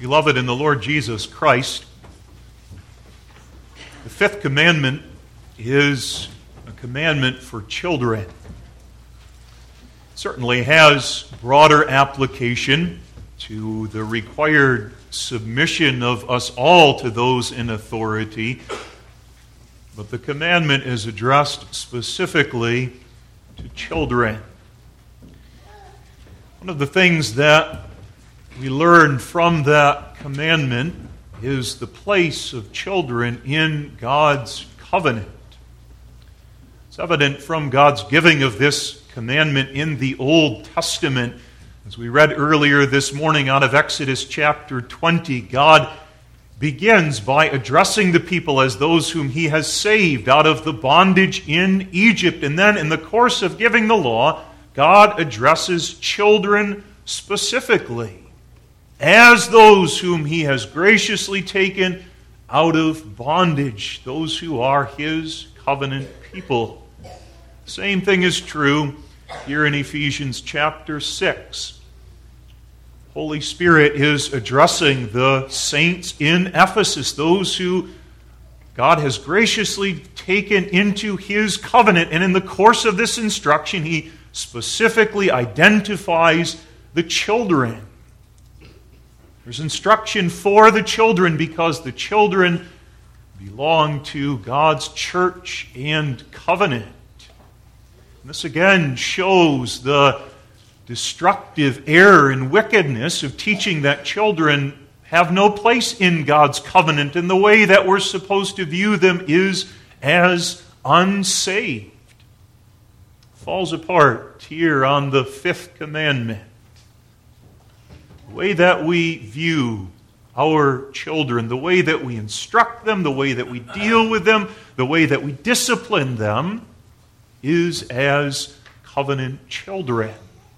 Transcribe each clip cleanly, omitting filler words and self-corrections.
Beloved in the Lord Jesus Christ, the fifth commandment is a commandment for children. It certainly has broader application to the required submission of us all to those in authority, but the commandment is addressed specifically to children. One of the things that we learn from that commandment is the place of children in God's covenant. It's evident from God's giving of this commandment in the Old Testament. As we read earlier this morning out of Exodus chapter 20, God begins by addressing the people as those whom He has saved out of the bondage in Egypt. And then in the course of giving the law, God addresses children specifically as those whom He has graciously taken out of bondage, those who are His covenant people. Same thing is true here in Ephesians chapter 6. Holy Spirit is addressing the saints in Ephesus, those who God has graciously taken into His covenant. And in the course of this instruction, He specifically identifies the children. There's instruction for the children because the children belong to God's church and covenant. And this again shows the destructive error and wickedness of teaching that children have no place in God's covenant, and the way that we're supposed to view them is as unsaved. Falls apart here on the fifth commandment. The way that we view our children, the way that we instruct them, the way that we deal with them, the way that we discipline them is as covenant children.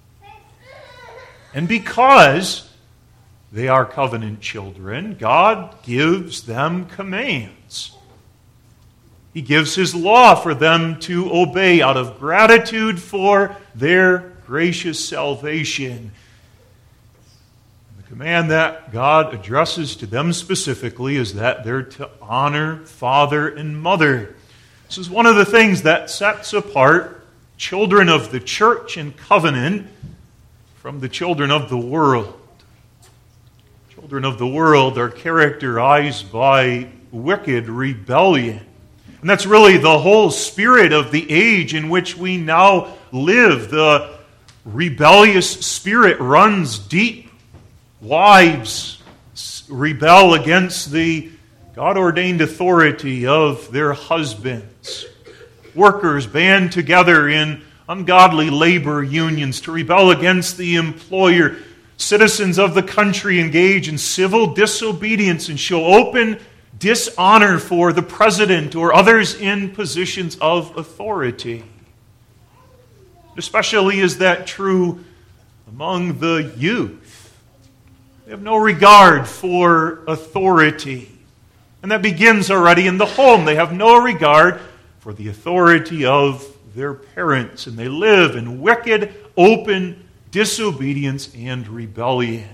And because they are covenant children, God gives them commands. He gives His law for them to obey out of gratitude for their gracious salvation. The command that God addresses to them specifically is that they're to honor father and mother. This is one of the things that sets apart children of the church and covenant from the children of the world. Children of the world are characterized by wicked rebellion. And that's really the whole spirit of the age in which we now live. The rebellious spirit runs deep. Wives rebel against the God-ordained authority of their husbands. Workers band together in ungodly labor unions to rebel against the employer. Citizens of the country engage in civil disobedience and show open dishonor for the president or others in positions of authority. Especially is that true among the youth. They have no regard for authority. And that begins already in the home. They have no regard for the authority of their parents. And they live in wicked, open disobedience and rebellion.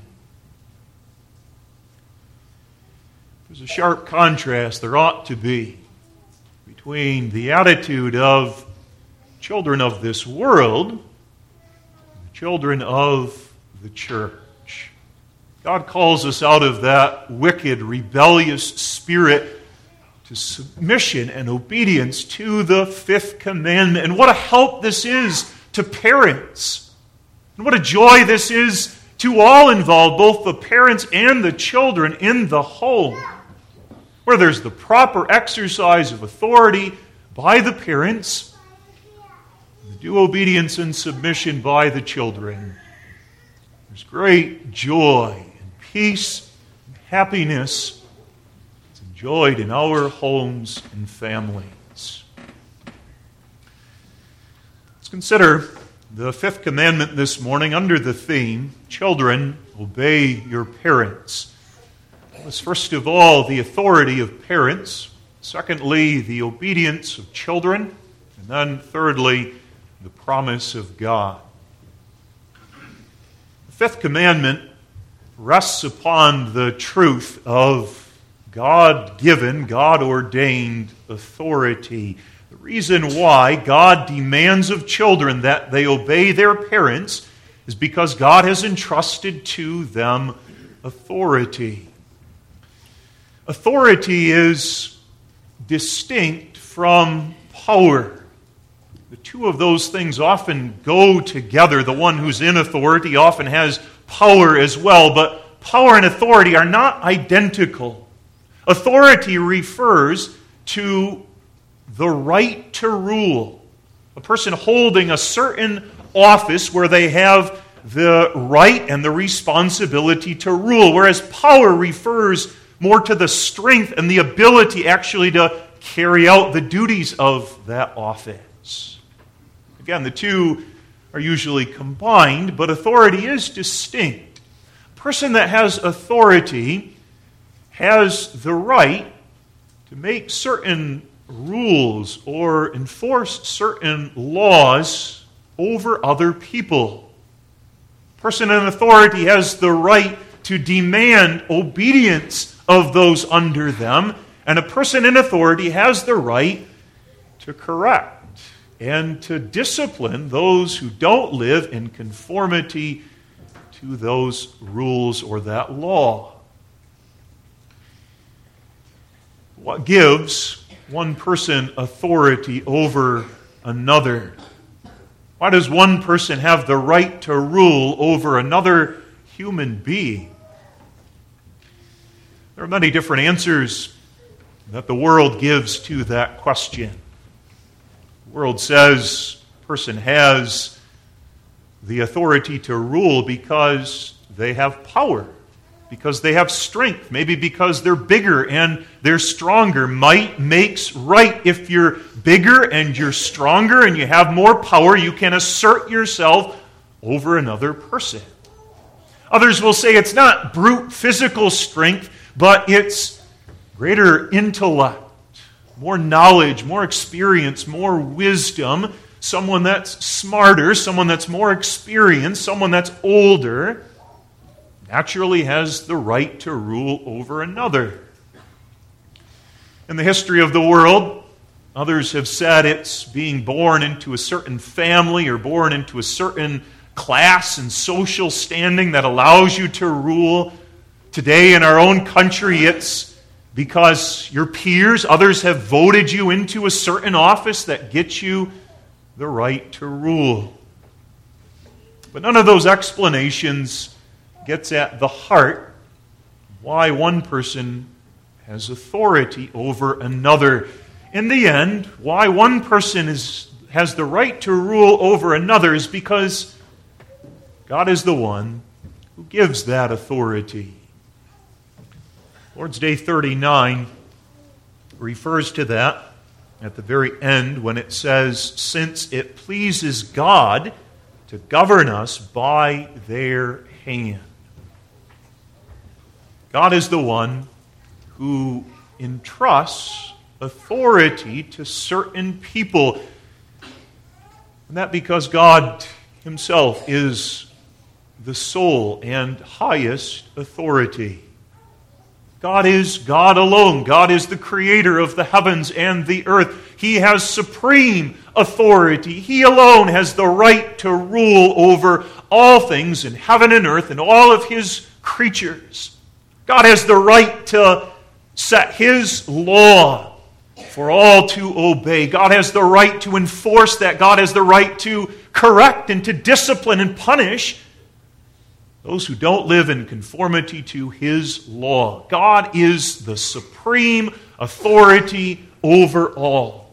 There's a sharp contrast, there ought to be, between the attitude of children of this world and the children of the church. God calls us out of that wicked, rebellious spirit to submission and obedience to the fifth commandment. And what a help this is to parents. And what a joy this is to all involved, both the parents and the children in the home, where there's the proper exercise of authority by the parents, the due obedience and submission by the children. There's great joy and peace and happiness that's enjoyed in our homes and families. Let's consider the fifth commandment this morning under the theme, Children, Obey Your Parents. It's first of all the authority of parents, secondly the obedience of children, and then thirdly the promise of God. The fifth commandment rests upon the truth of God-given, God-ordained authority. The reason why God demands of children that they obey their parents is because God has entrusted to them authority. Authority is distinct from power. The two of those things often go together. The one who's in authority often has power as well, but power and authority are not identical. Authority refers to the right to rule. A person holding a certain office where they have the right and the responsibility to rule, whereas power refers more to the strength and the ability actually to carry out the duties of that office. Again, the two are usually combined, but authority is distinct. A person that has authority has the right to make certain rules or enforce certain laws over other people. A person in authority has the right to demand obedience of those under them, and a person in authority has the right to correct and to discipline those who don't live in conformity to those rules or that law. What gives one person authority over another? Why does one person have the right to rule over another human being? There are many different answers that the world gives to that question. The world says a person has the authority to rule because they have power, because they have strength, maybe because they're bigger and they're stronger. Might makes right. If you're bigger and you're stronger and you have more power, you can assert yourself over another person. Others will say it's not brute physical strength, but it's greater intellect, more knowledge, more experience, more wisdom, someone that's smarter, someone that's more experienced, someone that's older, naturally has the right to rule over another. In the history of the world, others have said it's being born into a certain family or born into a certain class and social standing that allows you to rule. Today in our own country, it's because your peers, others have voted you into a certain office that gets you the right to rule. But none of those explanations gets at the heart why one person has authority over another. In the end, why one person has the right to rule over another is because God is the one who gives that authority. Lord's Day 39 refers to that at the very end when it says, "Since it pleases God to govern us by their hand." God is the one who entrusts authority to certain people. And that because God himself is the sole and highest authority. God is God alone. God is the creator of the heavens and the earth. He has supreme authority. He alone has the right to rule over all things in heaven and earth and all of his creatures. God has the right to set his law for all to obey. God has the right to enforce that. God has the right to correct and to discipline and punish those who don't live in conformity to his law. God is the supreme authority over all.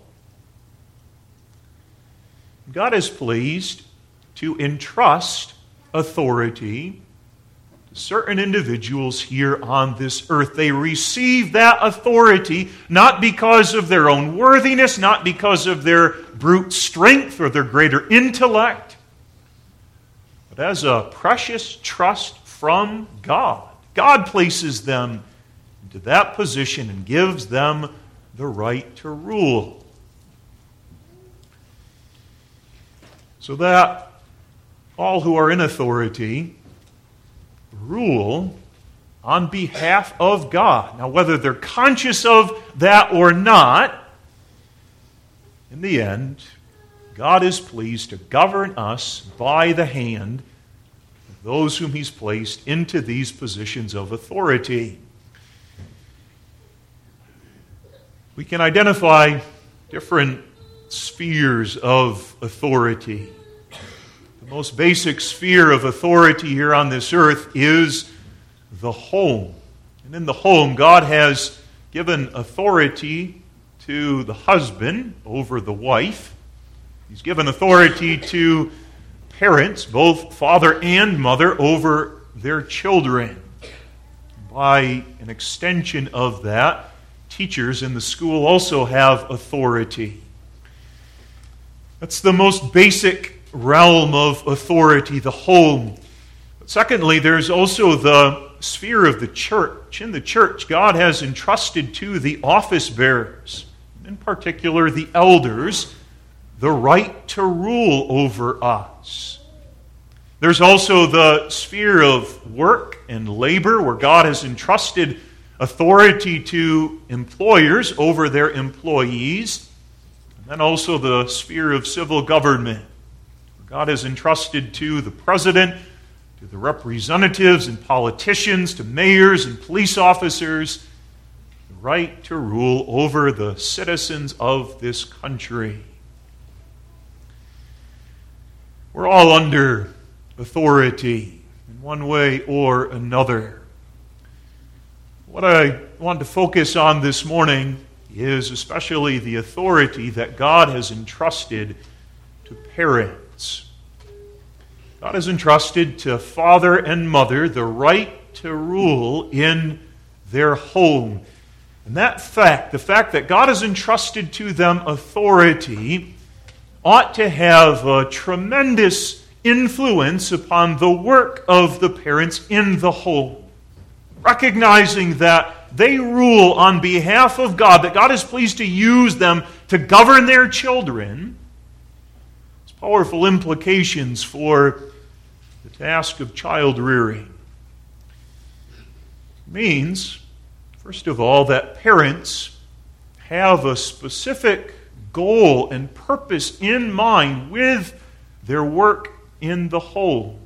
God is pleased to entrust authority to certain individuals here on this earth. They receive that authority not because of their own worthiness, not because of their brute strength or their greater intellect, but as a precious trust from God. God places them into that position and gives them the right to rule. So that all who are in authority rule on behalf of God. Now, whether they're conscious of that or not, in the end, God is pleased to govern us by the hand of those whom He's placed into these positions of authority. We can identify different spheres of authority. The most basic sphere of authority here on this earth is the home. And in the home, God has given authority to the husband over the wife. He's given authority to parents, both father and mother, over their children. By an extension of that, teachers in the school also have authority. That's the most basic realm of authority, the home. But secondly, there's also the sphere of the church. In the church, God has entrusted to the office bearers, in particular the elders, the right to rule over us. There's also the sphere of work and labor, where God has entrusted authority to employers over their employees. And then also the sphere of civil government, where God has entrusted to the president, to the representatives and politicians, to mayors and police officers, the right to rule over the citizens of this country. We're all under authority in one way or another. What I want to focus on this morning is especially the authority that God has entrusted to parents. God has entrusted to father and mother the right to rule in their home. And that fact, the fact that God has entrusted to them authority, ought to have a tremendous influence upon the work of the parents in the home. Recognizing that they rule on behalf of God, that God is pleased to use them to govern their children, has powerful implications for the task of child rearing. It means, first of all, that parents have a specific goal and purpose in mind with their work in the home.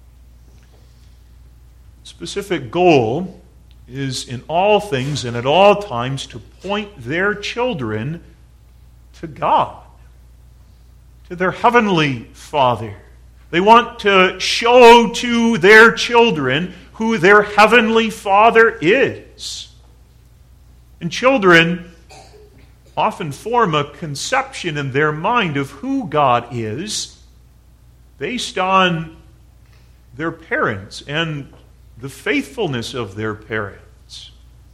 Specific goal is in all things and at all times to point their children to God, to their heavenly Father. They want to show to their children who their heavenly Father is. And children often form a conception in their mind of who God is based on their parents and the faithfulness of their parents.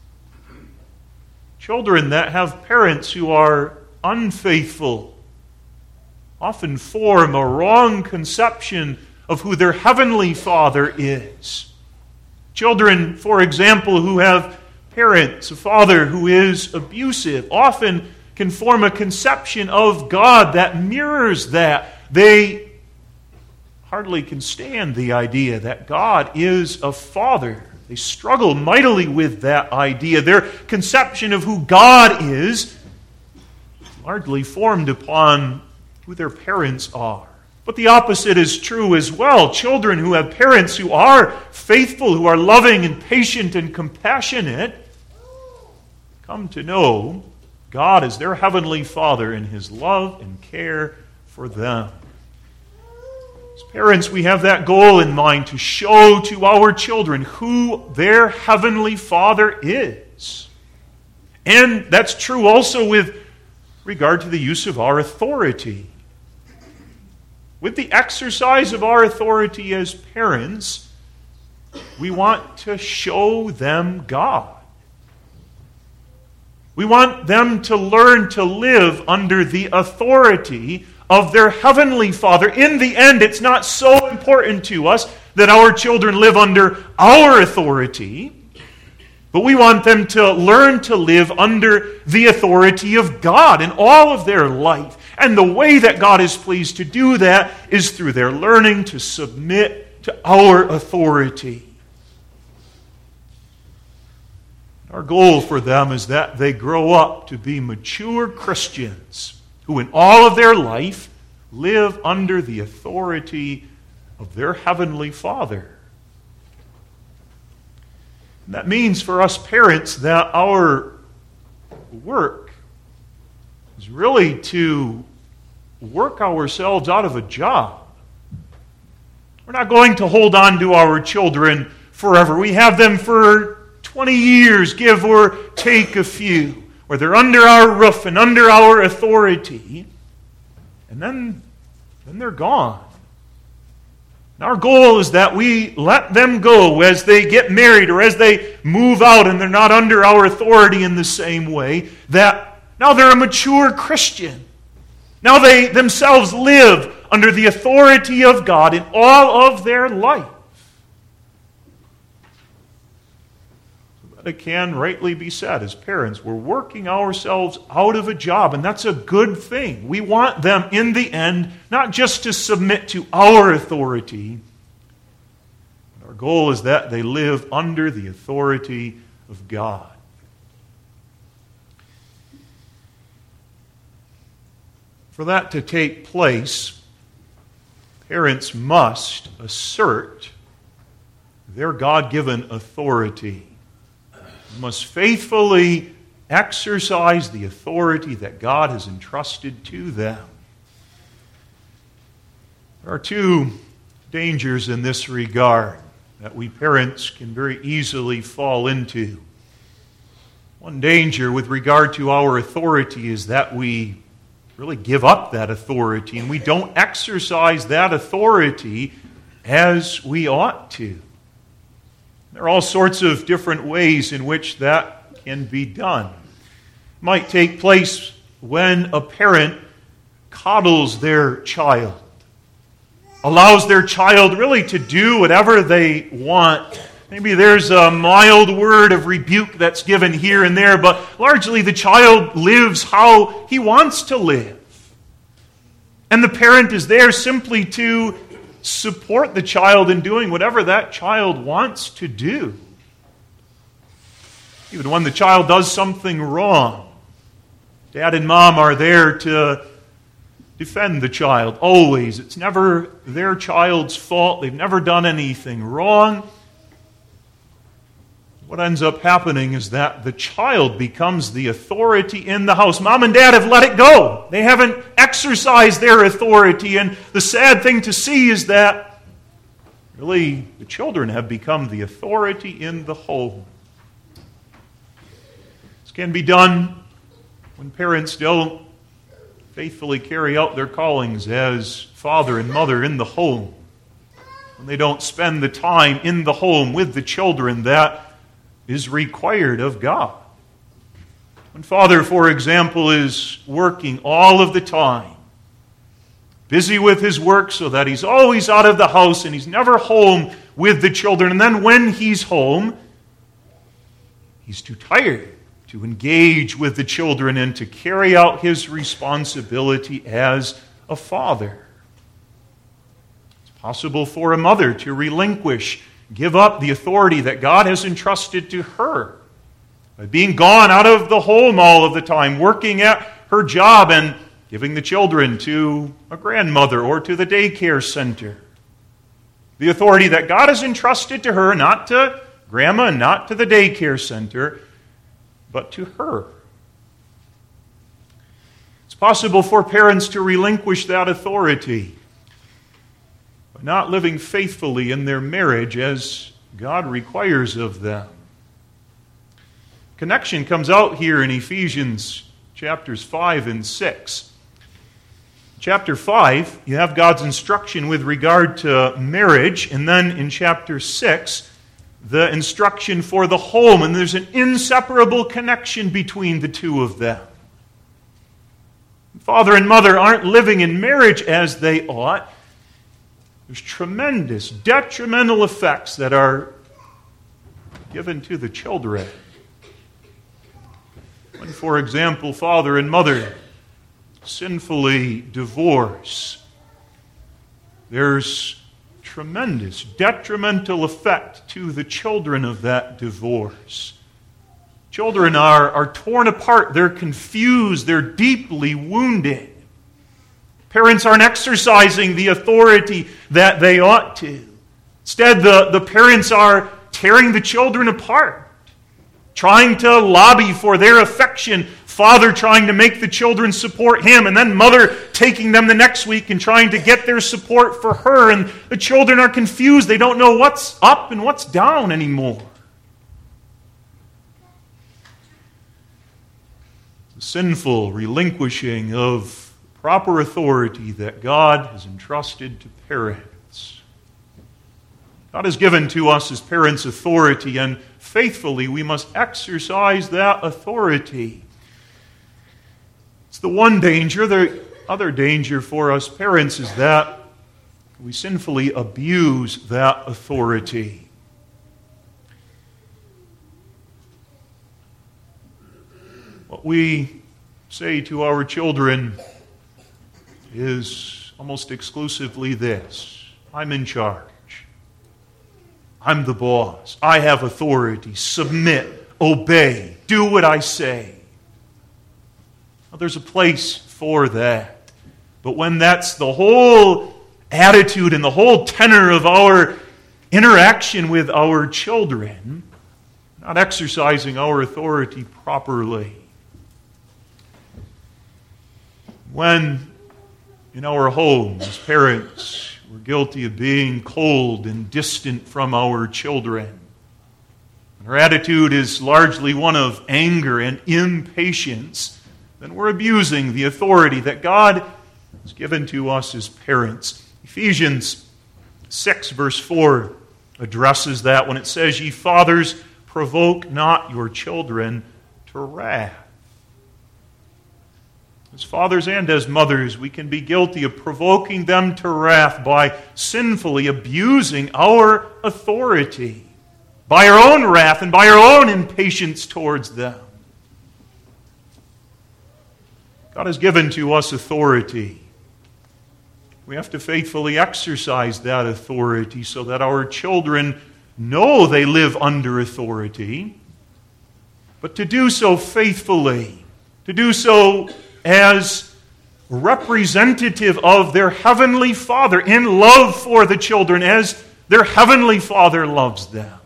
Children that have parents who are unfaithful often form a wrong conception of who their heavenly Father is. Children, for example, who have parents, a father who is abusive, often can form a conception of God that mirrors that. They hardly can stand the idea that God is a father. They struggle mightily with that idea. Their conception of who God is largely formed upon who their parents are. But the opposite is true as well. Children who have parents who are faithful, who are loving and patient and compassionate, come to know God as their heavenly Father in His love and care for them. As parents, we have that goal in mind to show to our children who their heavenly Father is. And that's true also with regard to the use of our authority. With the exercise of our authority as parents, we want to show them God. We want them to learn to live under the authority of their heavenly Father. In the end, it's not so important to us that our children live under our authority, but we want them to learn to live under the authority of God in all of their life. And the way that God is pleased to do that is through their learning to submit to our authority. Our goal for them is that they grow up to be mature Christians who in all of their life live under the authority of their Heavenly Father. And that means for us parents that our work is really to work ourselves out of a job. We're not going to hold on to our children forever. We have them for 20 years, give or take a few, where they're under our roof and under our authority, and then they're gone. And our goal is that we let them go as they get married or as they move out and they're not under our authority in the same way, that now they're a mature Christian. Now they themselves live under the authority of God in all of their life. So that it can rightly be said, as parents, we're working ourselves out of a job, and that's a good thing. We want them in the end not just to submit to our authority, but our goal is that they live under the authority of God. For that to take place, parents must assert their God-given authority. They must faithfully exercise the authority that God has entrusted to them. There are two dangers in this regard that we parents can very easily fall into. One danger with regard to our authority is that we really give up that authority and we don't exercise that authority as we ought to. There are all sorts of different ways in which that can be done. It might take place when a parent coddles their child, allows their child really to do whatever they want. Maybe there's a mild word of rebuke that's given here and there, but largely the child lives how he wants to live. And the parent is there simply to support the child in doing whatever that child wants to do. Even when the child does something wrong, Dad and Mom are there to defend the child, always. It's never their child's fault. They've never done anything wrong. What ends up happening is that the child becomes the authority in the house. Mom and Dad have let it go. They haven't exercised their authority. And the sad thing to see is that really the children have become the authority in the home. This can be done when parents don't faithfully carry out their callings as father and mother in the home. When they don't spend the time in the home with the children that is required of God. When father, for example, is working all of the time, busy with his work so that he's always out of the house and he's never home with the children, and then when he's home, he's too tired to engage with the children and to carry out his responsibility as a father. It's possible for a mother to relinquish, give up the authority that God has entrusted to her by being gone out of the home all of the time, working at her job and giving the children to a grandmother or to the daycare center. The authority that God has entrusted to her, not to grandma and not to the daycare center, but to her. It's possible for parents to relinquish that authority by not living faithfully in their marriage as God requires of them. Connection comes out here in Ephesians chapters 5 and 6. Chapter 5, you have God's instruction with regard to marriage, and then in chapter 6, the instruction for the home, and there's an inseparable connection between the two of them. Father and mother aren't living in marriage as they ought. There's tremendous detrimental effects that are given to the children. When, for example, father and mother sinfully divorce, there's tremendous detrimental effect to the children of that divorce. Children are torn apart. They're confused. They're deeply wounded. Parents aren't exercising the authority that they ought to. Instead, the parents are tearing the children apart, trying to lobby for their affection. Father trying to make the children support him, and then mother taking them the next week and trying to get their support for her. And the children are confused. They don't know what's up and what's down anymore. The sinful relinquishing of proper authority that God has entrusted to parents. God has given to us as parents authority, and faithfully we must exercise that authority. It's the one danger. The other danger for us parents is that we sinfully abuse that authority. What we say to our children is almost exclusively this: I'm in charge. I'm the boss. I have authority. Submit, obey, do what I say. Well, there's a place for that. But when that's the whole attitude and the whole tenor of our interaction with our children, not exercising our authority properly. When in our homes, as parents, we're guilty of being cold and distant from our children, and our attitude is largely one of anger and impatience, then we're abusing the authority that God has given to us as parents. Ephesians 6, verse 4 addresses that when it says, "Ye fathers, provoke not your children to wrath." As fathers and as mothers, we can be guilty of provoking them to wrath by sinfully abusing our authority, by our own wrath and by our own impatience towards them. God has given to us authority. We have to faithfully exercise that authority so that our children know they live under authority, but to do so faithfully, to do so as representative of their Heavenly Father, in love for the children as their Heavenly Father loves them.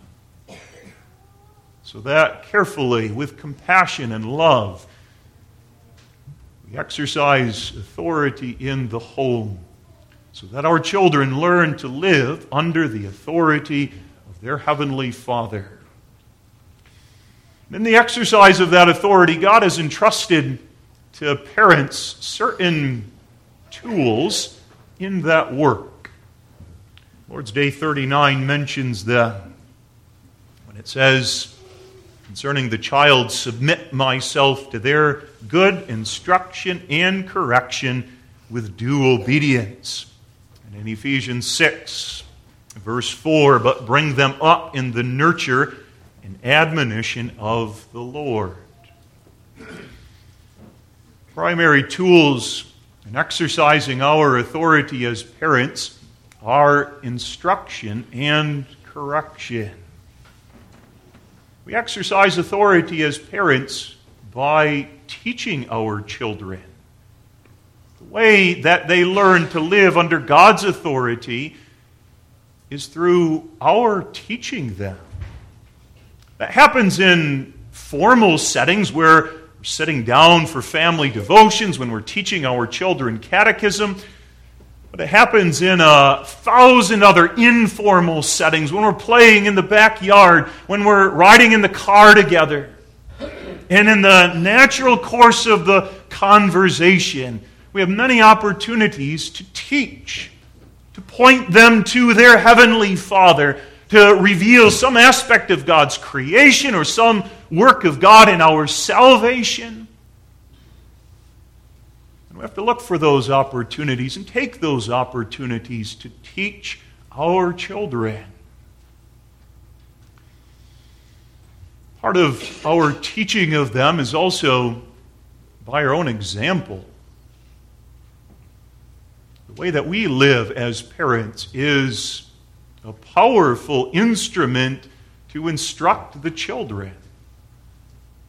So that carefully, with compassion and love, we exercise authority in the home so that our children learn to live under the authority of their Heavenly Father. In the exercise of that authority, God has entrusted to parents certain tools in that work. Lord's Day 39 mentions them when it says, concerning the child, submit myself to their good instruction and correction with due obedience. And in Ephesians 6, verse 4, but bring them up in the nurture and admonition of the Lord. Primary tools in exercising our authority as parents are instruction and correction. We exercise authority as parents by teaching our children. The way that they learn to live under God's authority is through our teaching them. That happens in formal settings where we're sitting down for family devotions, when we're teaching our children catechism. But it happens in 1,000 other informal settings, when we're playing in the backyard, when we're riding in the car together, and in the natural course of the conversation. We have many opportunities to teach, to point them to their Heavenly Father, to reveal some aspect of God's creation or some work of God in our salvation. And we have to look for those opportunities and take those opportunities to teach our children. Part of our teaching of them is also by our own example. The way that we live as parents is a powerful instrument to instruct the children.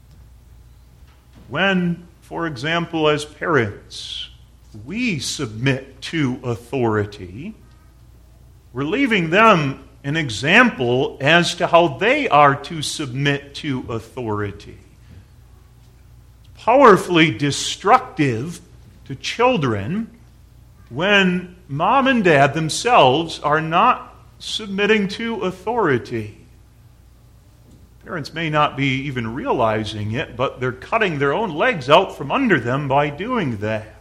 when, for example, as parents, we submit to authority, we're leaving them an example as to how they are to submit to authority. It's powerfully destructive to children when mom and dad themselves are not submitting to authority. Parents may not be even realizing it, but they're cutting their own legs out from under them by doing that.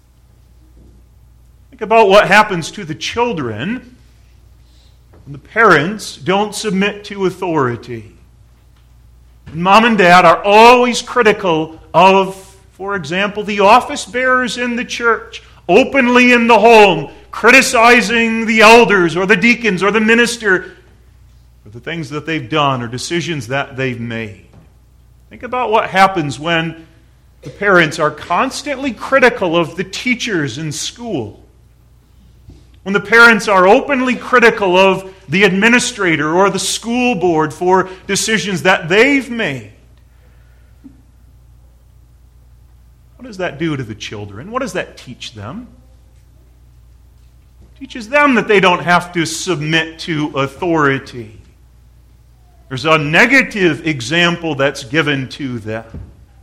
Think about what happens to the children when the parents don't submit to authority. And mom and dad are always critical of, for example, the office bearers in the church, openly in the home, criticizing the elders or the deacons or the minister for the things that they've done or decisions that they've made. Think about what happens when the parents are constantly critical of the teachers in school. When the parents are openly critical of the administrator or the school board for decisions that they've made. What does that do to the children? What does that teach them? It teaches them that they don't have to submit to authority. There's a negative example that's given to them.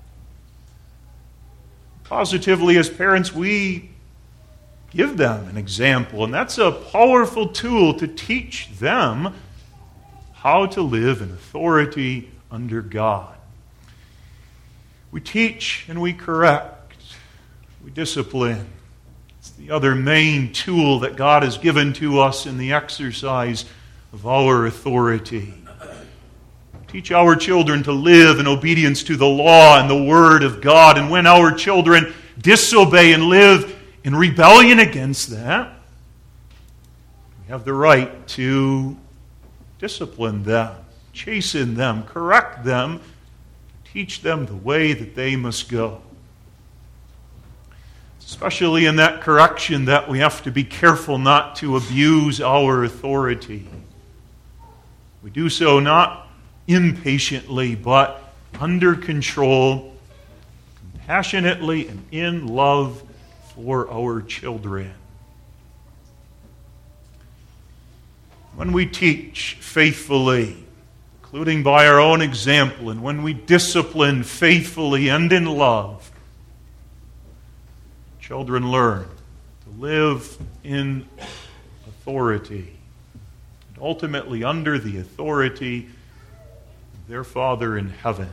Positively, as parents, we give them an example, and that's a powerful tool to teach them how to live in authority under God. We teach and we correct. We discipline. It's the other main tool that God has given to us in the exercise of our authority. Teach our children to live in obedience to the law and the Word of God. And when our children disobey and live in rebellion against that, we have the right to discipline them, chasten them, correct them, teach them the way that they must go. Especially in that correction that we have to be careful not to abuse our authority. We do so not impatiently, but under control, compassionately, and in love for our children. When we teach faithfully, including by our own example, and when we discipline faithfully and in love, children learn to live in authority, and ultimately under the authority of their Father in heaven.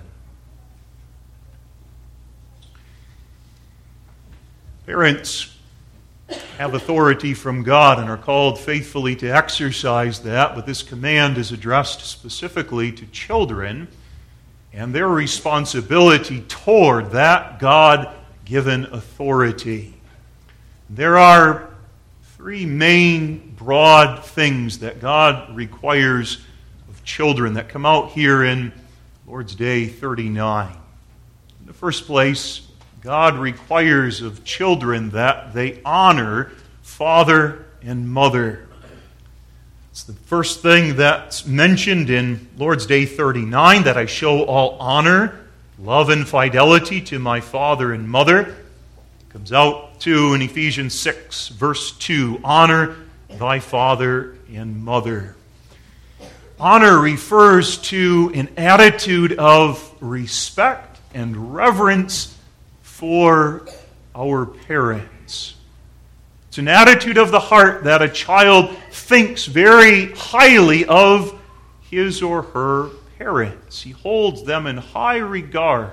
Parents have authority from God and are called faithfully to exercise that, but this command is addressed specifically to children and their responsibility toward that God-given authority. There are three main broad things that God requires of children that come out here in Lord's Day 39. In the first place, God requires of children that they honor father and mother. It's the first thing that's mentioned in Lord's Day 39, that I show all honor, love, and fidelity to my father and mother. It comes out too in Ephesians 6, verse 2, honor thy father and mother. Honor refers to an attitude of respect and reverence for our parents. It's an attitude of the heart that a child thinks very highly of his or her parents. He holds them in high regard.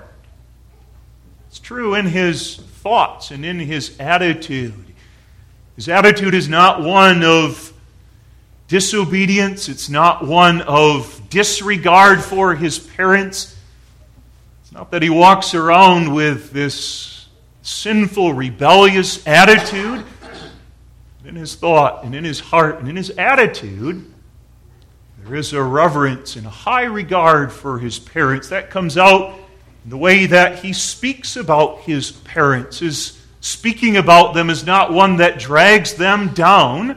It's true in his thoughts and in his attitude. His attitude is not one of disobedience. It's not one of disregard for his parents. It's not that he walks around with this sinful, rebellious attitude. In his thought and in his heart and in his attitude, there is a reverence and a high regard for his parents. That comes out in the way that he speaks about his parents. His speaking about them is not one that drags them down.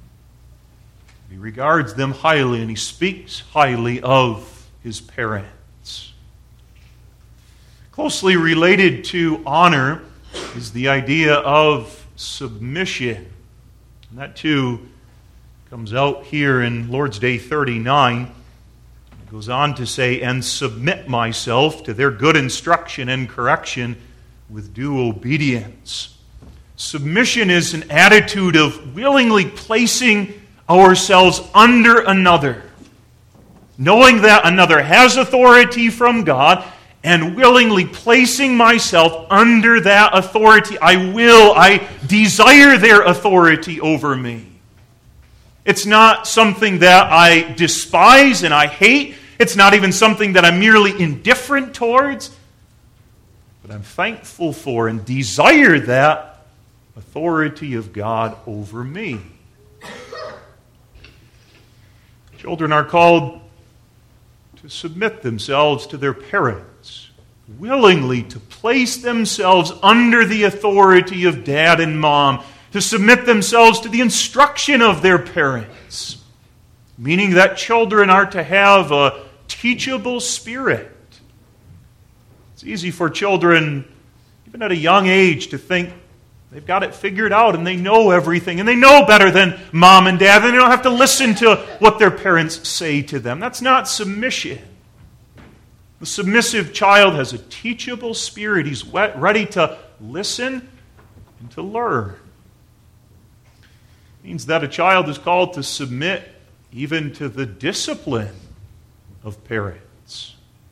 He regards them highly, and he speaks highly of his parents. Closely related to honor is the idea of submission. And that too comes out here in Lord's Day 39. It goes on to say, "And submit myself to their good instruction and correction with due obedience." Submission is an attitude of willingly placing ourselves under another, knowing that another has authority from God, and willingly placing myself under that authority. I desire their authority over me. It's not something that I despise and I hate. It's not even something that I'm merely indifferent towards. But I'm thankful for and desire that authority of God over me. Children are called to submit themselves to their parents, willingly to place themselves under the authority of dad and mom, to submit themselves to the instruction of their parents, meaning that children are to have a teachable spirit. It's easy for children, even at a young age, to think they've got it figured out and they know everything and they know better than mom and dad and they don't have to listen to what their parents say to them. That's not submission. The submissive child has a teachable spirit. He's ready to listen and to learn. It means that a child is called to submit even to the discipline of parents.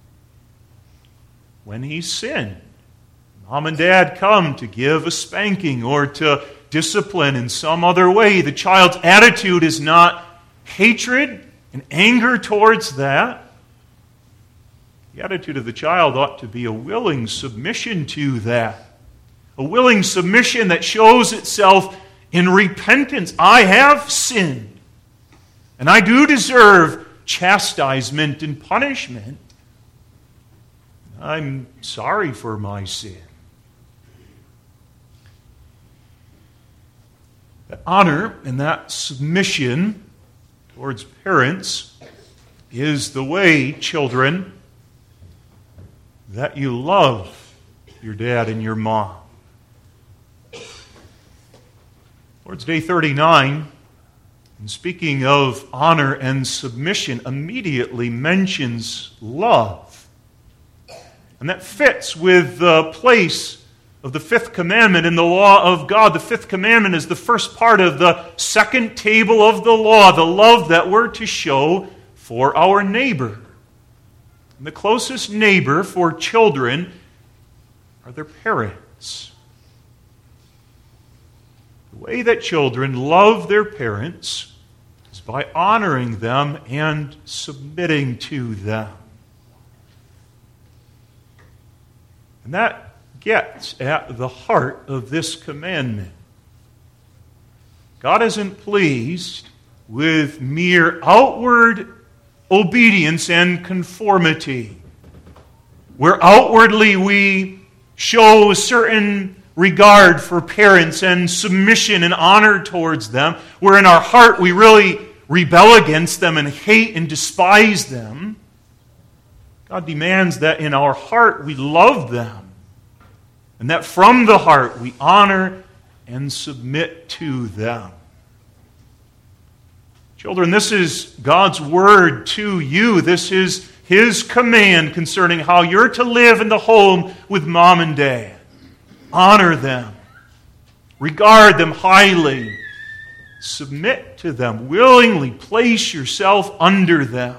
When he's sinned, mom and dad come to give a spanking or to discipline in some other way. The child's attitude is not hatred and anger towards that. The attitude of the child ought to be a willing submission to that. A willing submission that shows itself in repentance. I have sinned, and I do deserve chastisement and punishment. I'm sorry for my sin. That honor and that submission towards parents is the way, children, that you love your dad and your mom. Lord's Day 39, in speaking of honor and submission, immediately mentions love. And that fits with the place of the fifth commandment in the law of God. The fifth commandment is the first part of the second table of the law, the love that we're to show for our neighbor. And the closest neighbor for children are their parents. The way that children love their parents is by honoring them and submitting to them. And that gets at the heart of this commandment. God isn't pleased with mere outward obedience and conformity, where outwardly we show a certain regard for parents and submission and honor towards them, where in our heart we really rebel against them and hate and despise them. God demands that in our heart we love them, and that from the heart we honor and submit to them. Children, this is God's word to you. This is His command concerning how you're to live in the home with mom and dad. Honor them. Regard them highly. Submit to them. Willingly place yourself under them.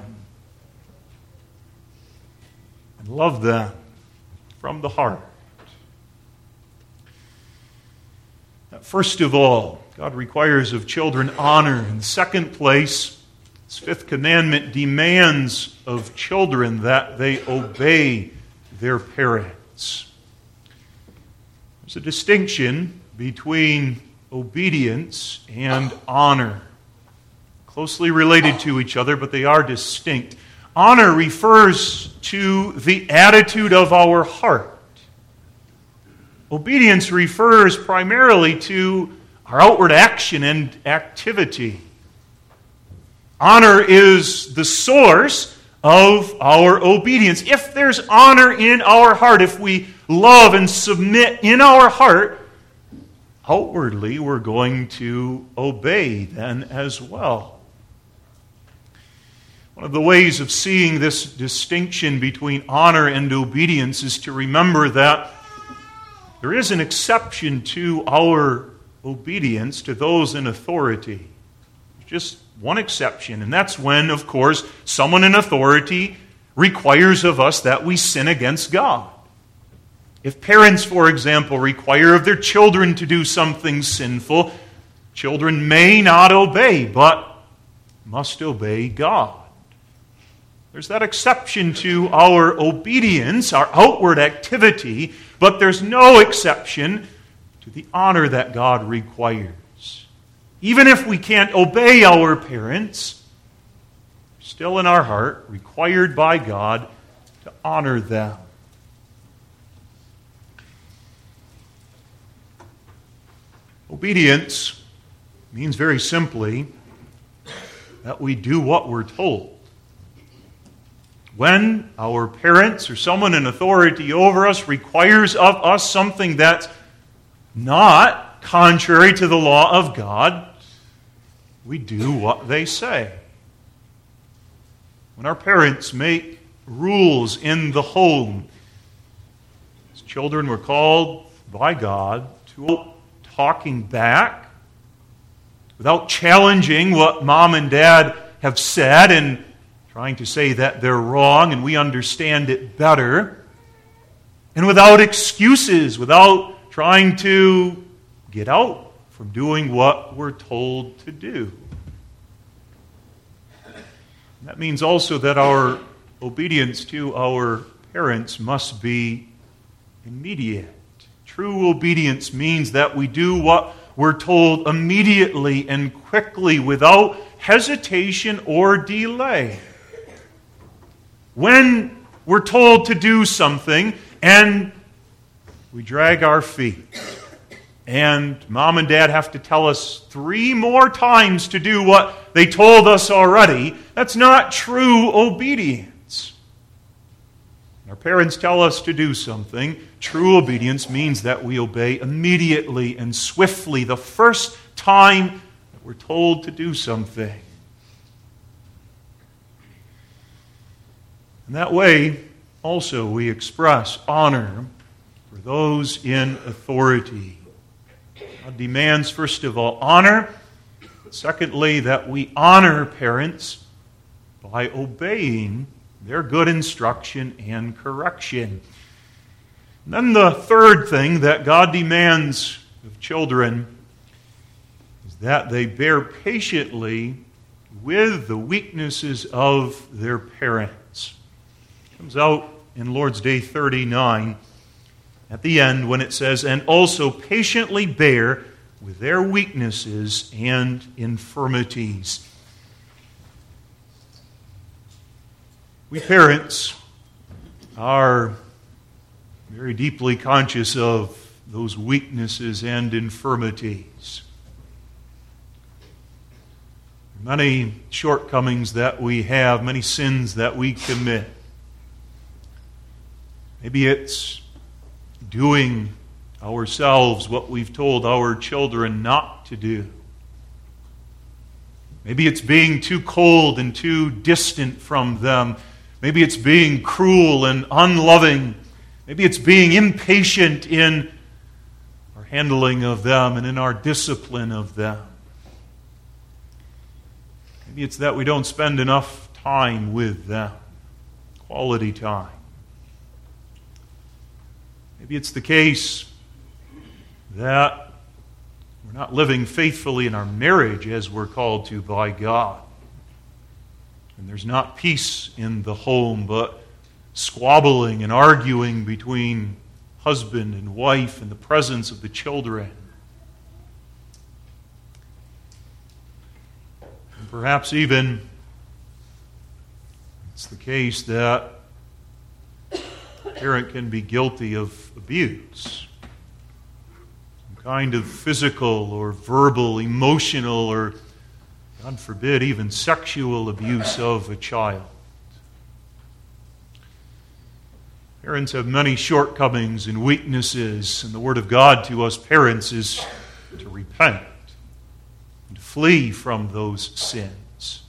And love them from the heart. First of all, God requires of children honor. In the second place, His fifth commandment demands of children that they obey their parents. There's a distinction between obedience and honor. Closely related to each other, but they are distinct. Honor refers to the attitude of our heart. Obedience refers primarily to our outward action and activity. Honor is the source of our obedience. If there's honor in our heart, if we love and submit in our heart, outwardly we're going to obey then as well. One of the ways of seeing this distinction between honor and obedience is to remember that there is an exception to our obedience to those in authority. Just one exception, and that's when, of course, someone in authority requires of us that we sin against God. If parents, for example, require of their children to do something sinful, children may not obey, but must obey God. There's that exception to our obedience, our outward activity, but there's no exception to the honor that God requires. Even if we can't obey our parents, still in our heart, required by God to honor them. Obedience means very simply that we do what we're told. When our parents or someone in authority over us requires of us something that's not contrary to the law of God, we do what they say. When our parents make rules in the home, as children were called by God to talking back, without challenging what mom and dad have said and trying to say that they're wrong and we understand it better, and without excuses, without trying to get out from doing what we're told to do. That means also that our obedience to our parents must be immediate. True obedience means that we do what we're told immediately and quickly without hesitation or delay. When we're told to do something and we drag our feet, and mom and dad have to tell us 3 more times to do what they told us already, that's not true obedience. When our parents tell us to do something, true obedience means that we obey immediately and swiftly the first time that we're told to do something. And that way, also, we express honor for those in authority. God demands, first of all, honor. Secondly, that we honor parents by obeying their good instruction and correction. And then the third thing that God demands of children is that they bear patiently with the weaknesses of their parents. It comes out in Lord's Day 39 at the end when it says, and also patiently bear with their weaknesses and infirmities. We parents are very deeply conscious of those weaknesses and infirmities. Many shortcomings that we have, many sins that we commit. Maybe it's doing ourselves what we've told our children not to do. Maybe it's being too cold and too distant from them. Maybe it's being cruel and unloving. Maybe it's being impatient in our handling of them and in our discipline of them. Maybe it's that we don't spend enough time with them, quality time. Maybe it's the case that we're not living faithfully in our marriage as we're called to by God. And there's not peace in the home, but squabbling and arguing between husband and wife in the presence of the children. And perhaps even it's the case that a parent can be guilty of abuse. Some kind of physical or verbal, emotional, or God forbid, even sexual abuse of a child. Parents have many shortcomings and weaknesses, and the Word of God to us parents is to repent and to flee from those sins.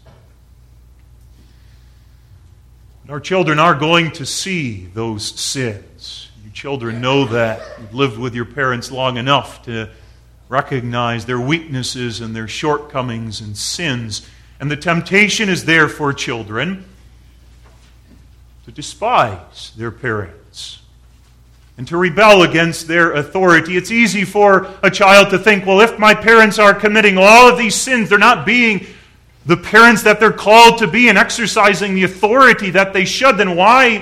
And our children are going to see those sins. You children know that. You've lived with your parents long enough to recognize their weaknesses and their shortcomings and sins. And the temptation is there for children to despise their parents and to rebel against their authority. It's easy for a child to think, well, if my parents are committing all of these sins, they're not being the parents that they're called to be and exercising the authority that they should, then why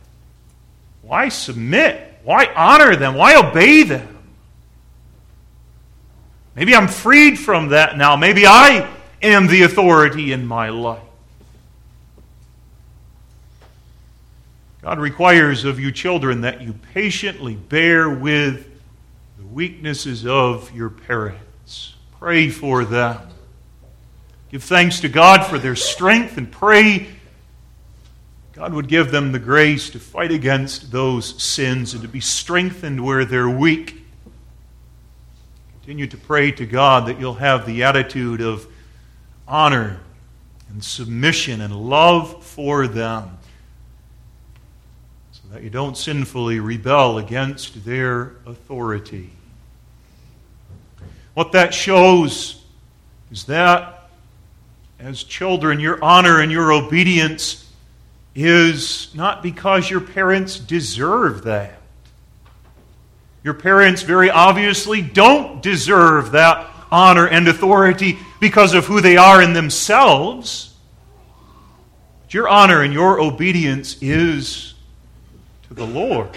submit? Why honor them? Why obey them? Maybe I'm freed from that now. Maybe I am the authority in my life. God requires of you children that you patiently bear with the weaknesses of your parents. Pray for them. Give thanks to God for their strength and pray God would give them the grace to fight against those sins and to be strengthened where they're weak. Continue to pray to God that you'll have the attitude of honor and submission and love for them, so that you don't sinfully rebel against their authority. What that shows is that as children, your honor and your obedience is not because your parents deserve that. Your parents very obviously don't deserve that honor and authority because of who they are in themselves. But your honor and your obedience is to the Lord.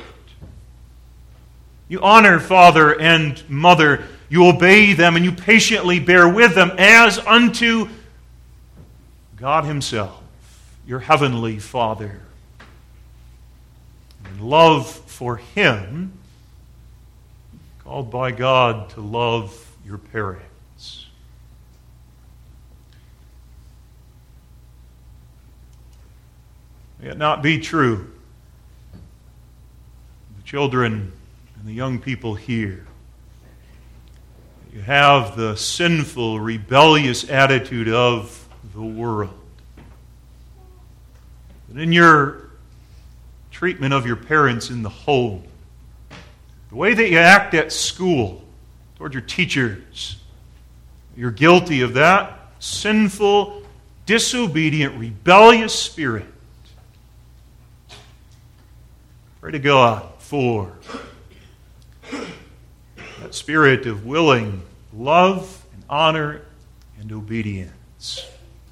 You honor father and mother. You obey them and you patiently bear with them as unto God Himself, your heavenly Father. In love for Him, called by God to love your parents. May it not be true, the children and the young people here, that you have the sinful, rebellious attitude of the world. That in your treatment of your parents in the home, the way that you act at school toward your teachers, you're guilty of that sinful, disobedient, rebellious spirit. Pray to God for that spirit of willing love and honor and obedience.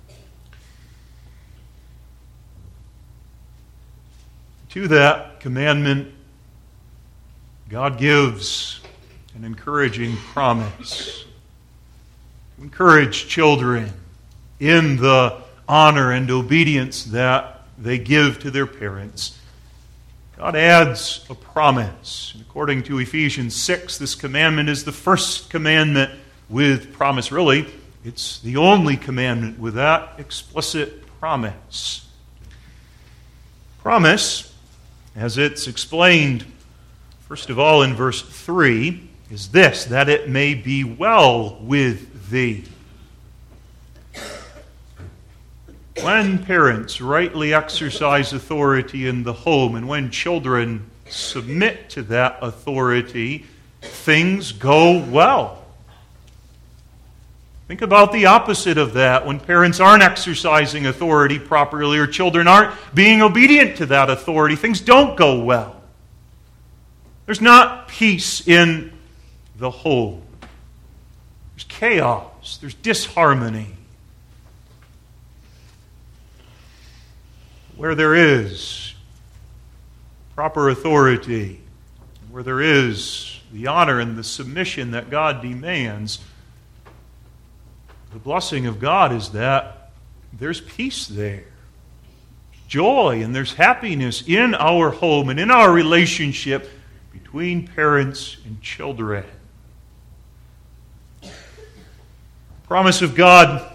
To that commandment, God gives an encouraging promise. To encourage children in the honor and obedience that they give to their parents. God adds a promise. And according to Ephesians 6, this commandment is the first commandment with promise. Really, it's the only commandment with that explicit promise. Promise, as it's explained, first of all in verse 3, is this, that it may be well with thee. When parents rightly exercise authority in the home, and when children submit to that authority, things go well. Think about the opposite of that. When parents aren't exercising authority properly or children aren't being obedient to that authority, things don't go well. There's not peace in the home. There's chaos. There's disharmony. Where there is proper authority, where there is the honor and the submission that God demands, the blessing of God is that there's peace there, joy, and there's happiness in our home and in our relationship between parents and children. The promise of God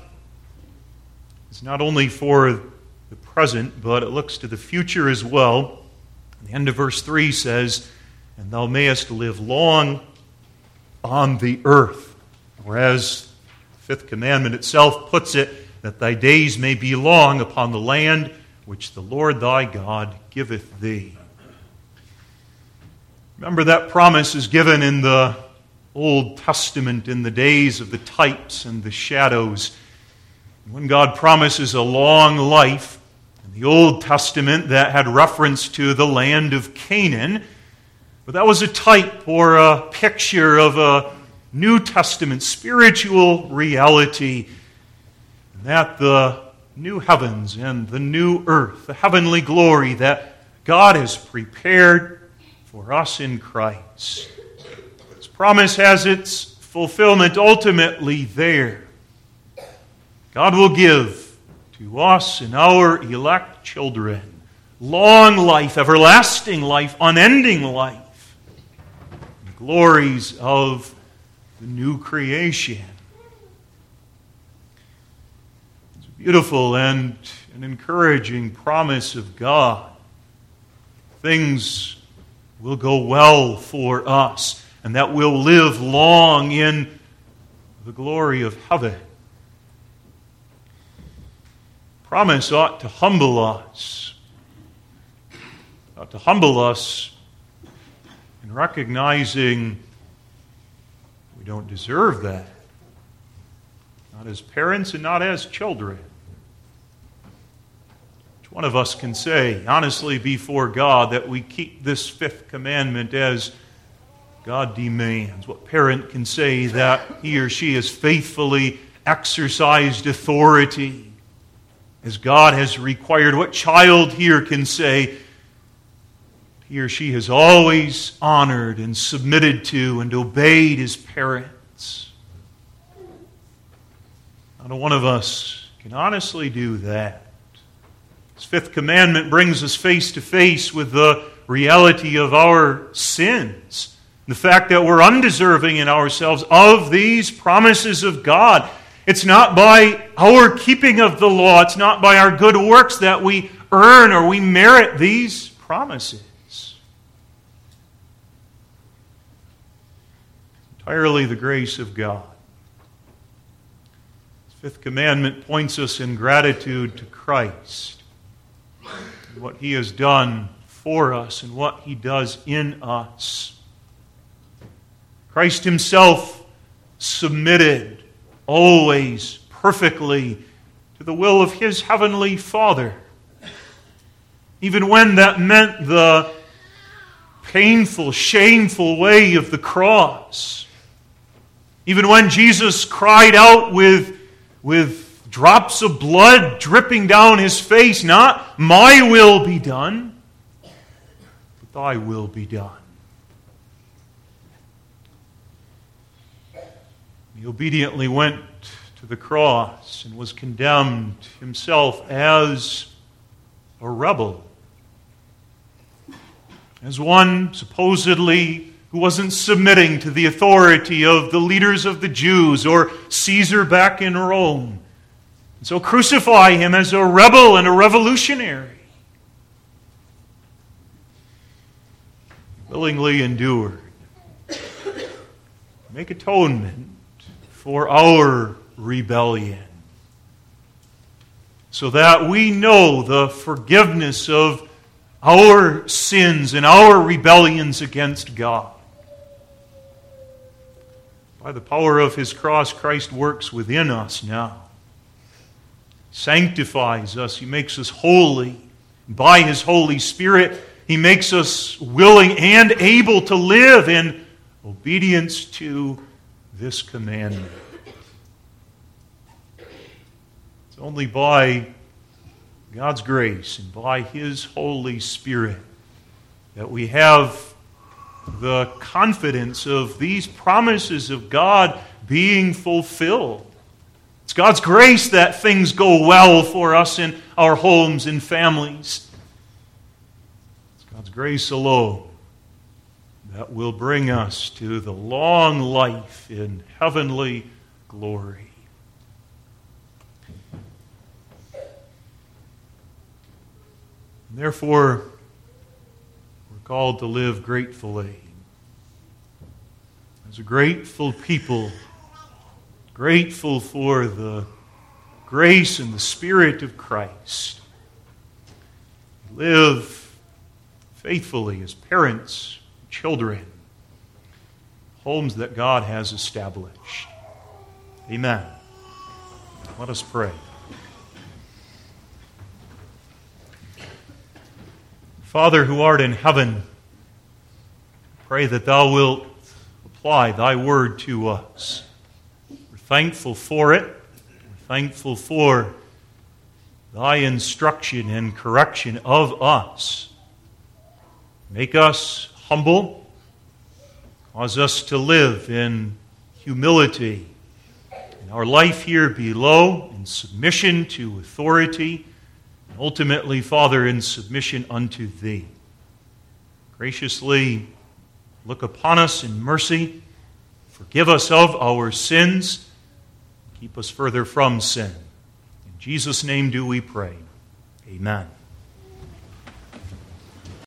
is not only for the present, but it looks to the future as well. The end of verse 3 says, "And thou mayest live long on the earth." Or as the fifth commandment itself puts it, "that thy days may be long upon the land which the Lord thy God giveth thee." Remember, that promise is given in the Old Testament in the days of the types and the shadows. When God promises a long life, in the Old Testament that had reference to the land of Canaan, but that was a type or a picture of a New Testament spiritual reality, and that the new heavens and the new earth, the heavenly glory that God has prepared for us in Christ. This promise has its fulfillment ultimately there. God will give to us and our elect children long life, everlasting life, unending life, the glories of the new creation. It's a beautiful and an encouraging promise of God. Things will go well for us, and that we'll live long in the glory of heaven. Promise ought to humble us. Ought to humble us in recognizing we don't deserve that. Not as parents and not as children. Which one of us can say, honestly, before God, that we keep this fifth commandment as God demands? What parent can say that he or she has faithfully exercised authority as God has required? What child here can say he or she has always honored and submitted to and obeyed his parents? Not one of us can honestly do that. This fifth commandment brings us face to face with the reality of our sins. The fact that we're undeserving in ourselves of these promises of God. It's not by our keeping of the law, it's not by our good works that we earn or we merit these promises. Entirely the grace of God. The fifth commandment points us in gratitude to Christ, and what he has done for us and what he does in us. Christ himself submitted always perfectly to the will of his heavenly Father, even when that meant the painful, shameful way of the cross. Even when Jesus cried out with drops of blood dripping down his face, not my will be done, but thy will be done. He obediently went to the cross and was condemned himself as a rebel, as one supposedly who wasn't submitting to the authority of the leaders of the Jews or Caesar back in Rome. And so crucify him as a rebel and a revolutionary. Willingly endured. Make atonement for our rebellion, so that we know the forgiveness of our sins and our rebellions against God. By the power of his cross, Christ works within us now. Sanctifies us. He makes us holy. By his Holy Spirit, he makes us willing and able to live in obedience to this commandment. It's only by God's grace and by his Holy Spirit that we have the confidence of these promises of God being fulfilled. It's God's grace that things go well for us in our homes and families. It's God's grace alone that will bring us to the long life in heavenly glory. Therefore, We're called to live gratefully. As a grateful people, grateful for the grace and the Spirit of Christ. Live faithfully as parents, children, homes that God has established. Amen. Let us pray. Father who art in heaven, pray that thou wilt apply thy word to us. We're thankful for it. We're thankful for thy instruction and correction of us. Make us humble. Cause us to live in humility. And our life here below in submission to authority. And ultimately, Father, in submission unto Thee. Graciously look upon us in mercy. Forgive us of our sins. Keep us further from sin. In Jesus' name do we pray. Amen.